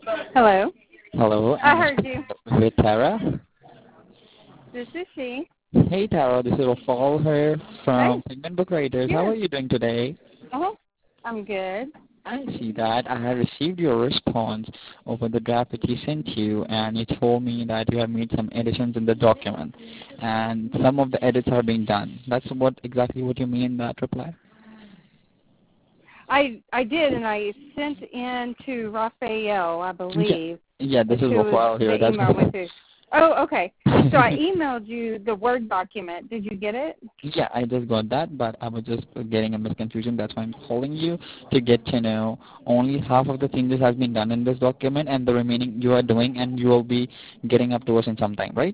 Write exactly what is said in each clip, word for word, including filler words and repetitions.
Hello. Hello, I I'm heard speaking you. with Tara. This is she. Hey Tara, this is Rafal here Hey. from Pigment Book Writers. How Yes. are you doing today? Uh-huh. I'm good. I see that I have received your response over the draft that you sent you, and you told me that you have made some additions in the document, and some of the edits are being done. That's what exactly what you mean in that reply? I I did, and I sent in to Raphael, I Yeah, believe, yeah, this is is who Rafal the here. That's email went to. Oh, okay. So I emailed you the Word document. Did you get it? Yeah, I just got that, but I was just getting a misconfusion. That's why I'm calling you to get to know only half of the changes has been done in this document, and the remaining you are doing, and you will be getting up to us in some time, right?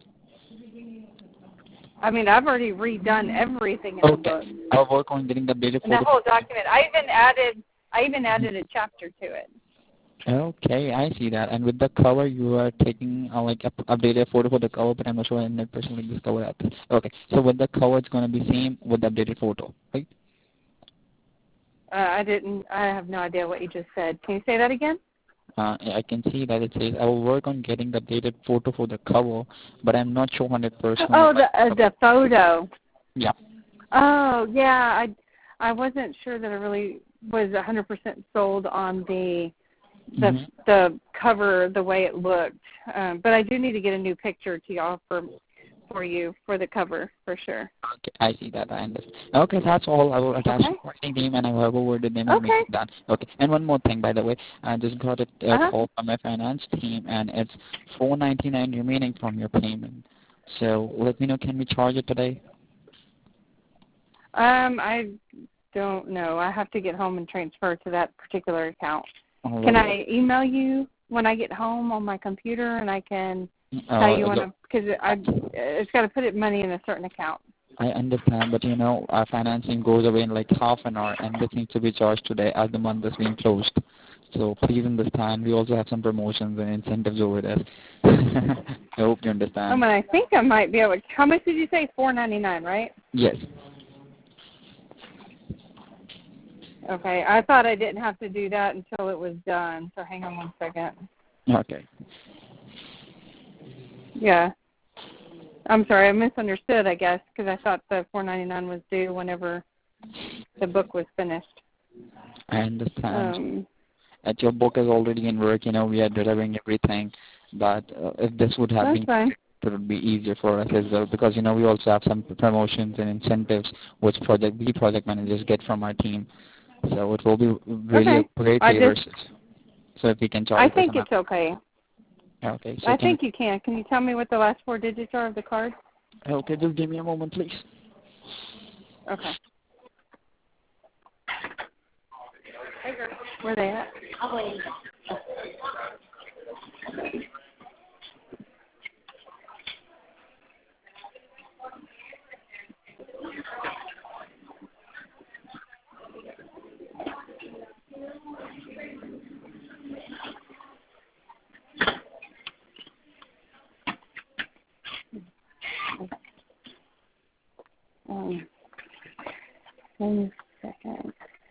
I mean, I've already redone everything in the Okay. book, I'll work on getting the updated and the photo. whole document. I even added I even added a chapter to it. Okay, I see that. And with the cover, you are taking uh, like up, updated photo for the cover, but I'm not sure I hundred percent like this cover up. Okay, so with the cover, it's gonna be same with the updated photo, right? Uh, I didn't. I have no idea what you just said. Can you say that again? Uh, I can see that it says I will work on getting the updated photo for the cover, but I'm not sure hundred percent. Oh, the uh, the photo. Yeah. Oh, yeah. I I wasn't sure that I really was one hundred percent sold on the the Mm-hmm. the cover the way it looked. Um, but I do need to get a new picture to y'all for for you for the cover for sure. Okay, I see that. I understand. Okay, that's all. I will attach Okay. the writing name and I will have a word with them and make Okay. it done. Okay, and one more thing, by the way, I just got a, a Uh-huh. call from my finance team and it's four ninety nine remaining from your payment. So let me know. Can we charge it today? Um, I don't know. I have to get home and transfer to that particular account. All Can right. I email you when I get home on my computer and I can tell Uh, you when look, I'm because I it's got to put it money in a certain account. I understand, but you know, our financing goes away in like half an hour, and this needs to be charged today as the month is being closed. So please understand, we also have some promotions and incentives over there. I hope you Um, understand. and I think I might be able to. How much did you say? Four ninety nine, right? Yes. Okay. I thought I didn't have to do that until it was done. So hang on one second. Okay. Yeah. I'm sorry. I misunderstood. I guess because I thought the four ninety nine was due whenever the book was finished. I understand. Um. That your book is already in work, you know, we are delivering everything. But uh, if this would have That's been, fine. it would be easier for us as well because, you know, we also have some promotions and incentives which project we project managers get from our team. So it will be really a Okay. great I favor. just. So if we can I charge this think amount. it's okay. Okay, so I can think you can. Can you tell me what the last four digits are of the card? okay, just give me a moment, please. Okay. Where they at? Oh, wait. Um, one second.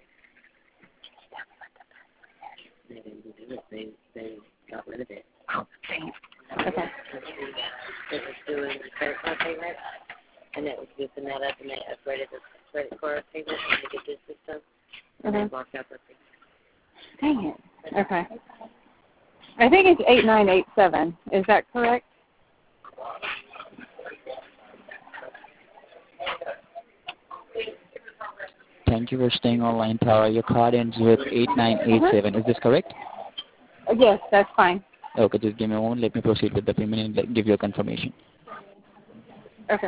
They didn't do it. They they got rid of it. Oh, dang it. Okay. It was doing the credit card payment, and it was using that as an upgraded the credit card payment to get this system, and Uh-huh. they blocked out the thing. Dang it. Okay. I think it's eight nine eight seven. Is that correct? Thank you for staying online, Tara. Your card ends with eight nine eight seven. Is this correct? Uh, yes, that's fine. Okay, just give me a moment. Let me proceed with the payment and let- give you a confirmation. Okay.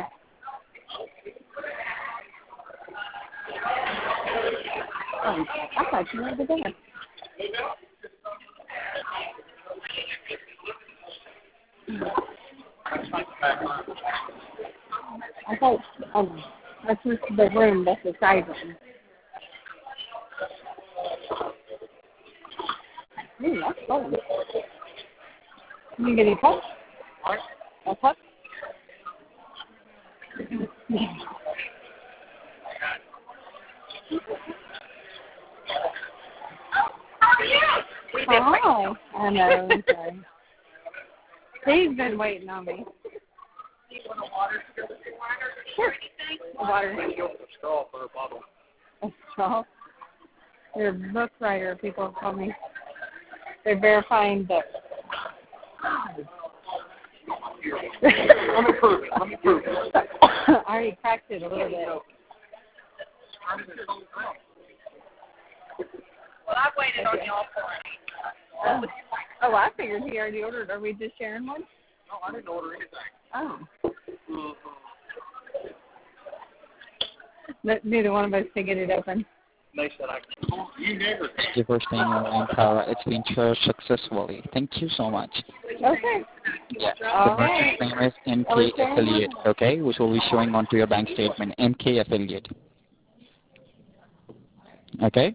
Oh, I thought you were over there. I thought um, that's just the room. That's the side room. Ooh, that's cold. You get a cup? A cup? Hi. I know. I'm sorry. He's been waiting on me. Sure. Water. A straw. You're a book writer, people call me. They're verifying books. Let me prove it. Let me prove it. I already cracked it a little bit. Well, I've waited on y'all for it. Oh, I figured he already ordered. Are we just sharing one? No, I didn't order anything. Oh. Mm-hmm. But neither one of us can get it open. They said I can. You never. Thank you for staying online, Tara. It's been charged successfully. Thank you so much. Okay. Yeah. All The right. merchant's name is M K Affiliate, okay, which will be showing onto your bank statement. M K Affiliate. Okay?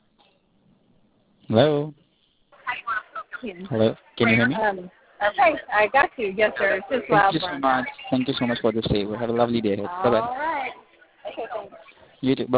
Hello? Hello? Can you hear me? Um, okay, I got you. Yes, sir. It's just loud. Thank you so much. Thank you so much for this favor. Have a lovely day. Bye-bye. All right. Okay, thanks. You too. Bye.